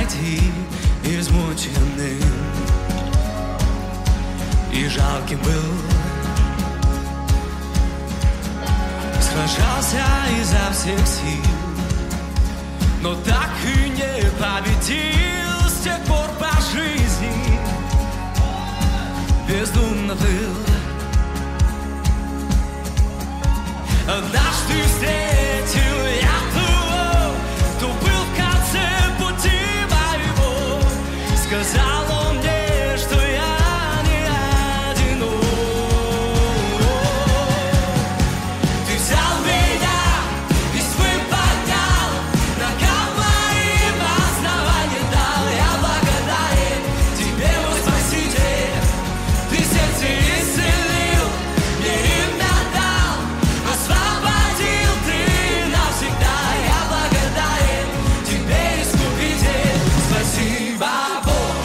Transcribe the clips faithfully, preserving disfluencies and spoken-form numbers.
найти измученным и жалким был. Сражался изо всех сил, но так и не победил. С тех пор по жизни бездумно плыл. Однажды встретил я того, кто был в конце пути моего. Сказал он мне, что я не одинок. Ты взял меня и свой поднял, ногам моим основание дал. Я благодарен тебе, мой Спаситель. Ты сердце исцелил, мне имя дал, освободил ты навсегда. Я благодарен тебе, Искупитель. Спасибо, Бог.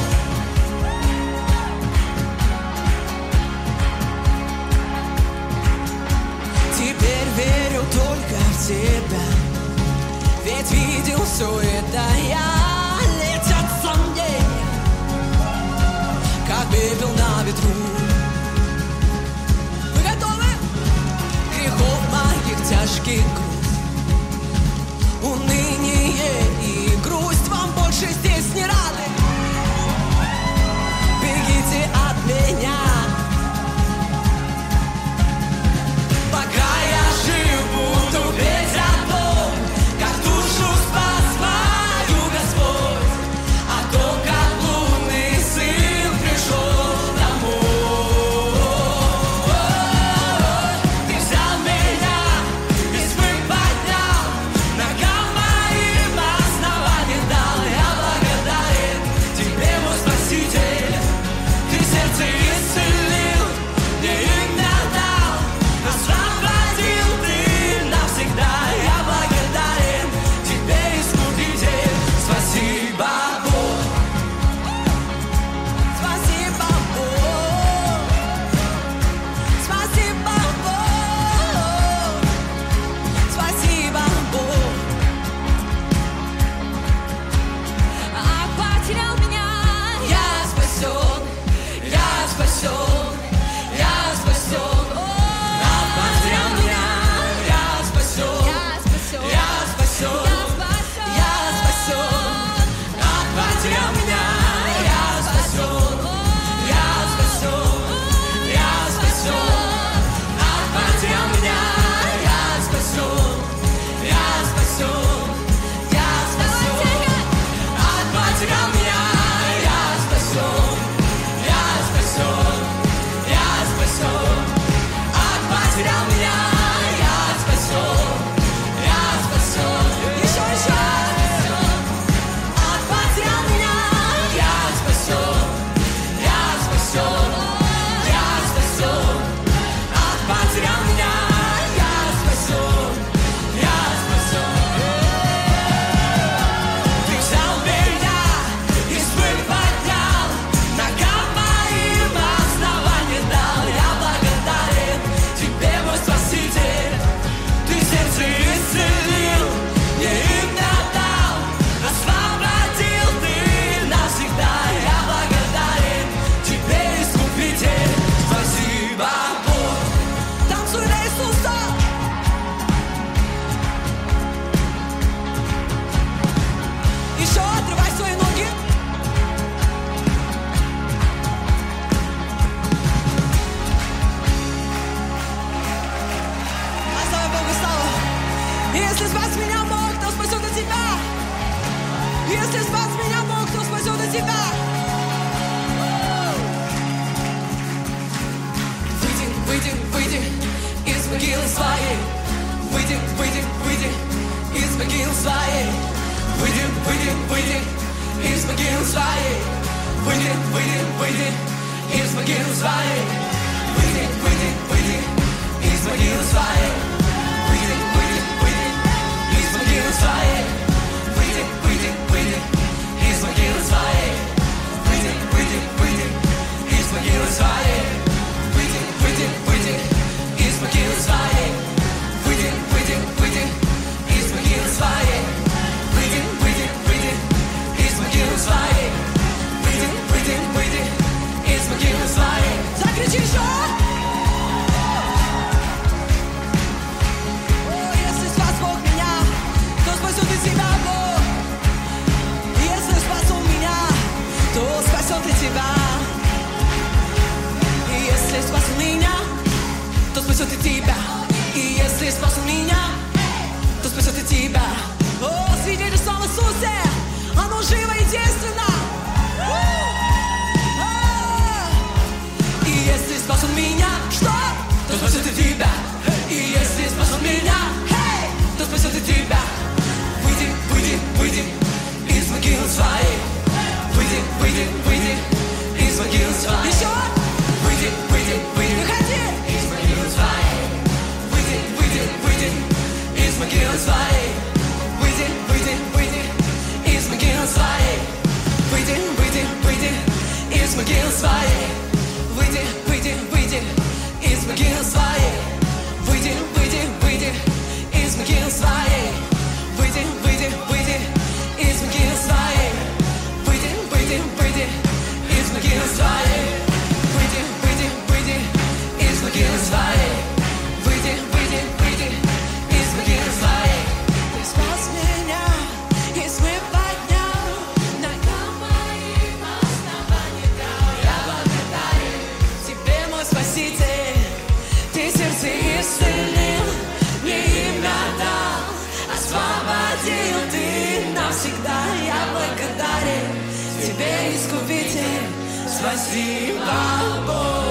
Теперь верю только в тебя, ведь видел все это я. Летят сомнения, как пепел на ветру. Вы готовы? Грехов моих тяжкий груз, уныние и грусть вам больше здесь не рады. Бегите от меня. Пока я жив, буду петь о том, как душу спас мою Господь, о том, как лунный сын пришел домой. Ты взял меня и свой поднял, ногам моим основание дал. Я благодарен тебе, мой Спаситель. Ты сердце исцелил, мне имя дал, освободил ты навсегда. Я благодарен тебе, Искупитель. Спасибо, Бог. Спасибо, Бог. Спасибо, Бог. Спасибо, Бог. А потерял меня. Я спасен, я спасен, я спасен. А потерял меня. Я спасен, Я спасен. я спасен, я спасен. А потерял меня. Я спасен, я спасен, я спасен. А потерял меня. Я спасен, я спасен, я спасен. А потерял меня. Я спасен, я спасен, я спасен. А потерял меня. Я спасен, я спасен. Еще, еще. А потерял меня. Я спасен, я спасен, я спасен. А потерял меня. Я спасен, я спасен. Ты взял меня и свой поднял, ногам моим основание дал. Я благодарен тебе, мой Спаситель. Ты сердце исцелил, мне имя дал, освободил ты навсегда. Я благодарен тебе, Искупитель. Спасибо, Бог. Танцуй для Иисуса. Еще отрывай свои ноги. А слава Богу стало. Если спас меня Бог, то спасет и тебя. Если спас меня Бог, то спасет и тебя. Выйди, выйди, выйди из могилы своей. Выйди, выйди, выйди из могилы своей. Выйди, выйди, выйди из могилы своей. Выйди, выйди, выйди из могилы своей. Выйди, выйди, выйди из могилы своей. Выйди, выйди, выйди из могилы своей. Выйди, выйди, выйди из могилы своей. Выйди, выйди, выйди из могилы своей. Выйди, выйди, выйди из могилы своей. Выйди, выйди, выйди из могилы своей. Выйди, выйди, выйди из могилы меня, то спасет и тебя. И если спас он меня, то спасет и тебя. О, свидетельство в Иисусе, оно живо и действенно. И если спас он меня, что? То спасет и тебя. И если спас он меня, то спасет и тебя. Выйди, выйди, выйди из могилы своей. Выйди, выйди, выйди из могилы своей. Еще! Выйди, выйди, выйди, выходи из могилы своей. Выйди, выйди, выйди из могилы своей. Выйди, выйди, выйди из могилы своей. Выйди, выйди, выйди из могилы своей. Выйди, выйди, выйди из могилы своей. Выйди, выйди, выйди из могилы своей. Выйди, выйди, выйди из могилы своей. Выйди, выйди, выйди из могилы своей. Выйди, выйди, выйди из могилы своей. Выйди, выйди, выйди из могилы своей. Ты спас меня и смыв поднял ногам моим основания дал. Я благодарен тебе, мой Спаситель. Ты сердце исцелил, мне имя дал, освободил ты навсегда. Я благодарен тебе, Искупитель. Спасибо, Бог.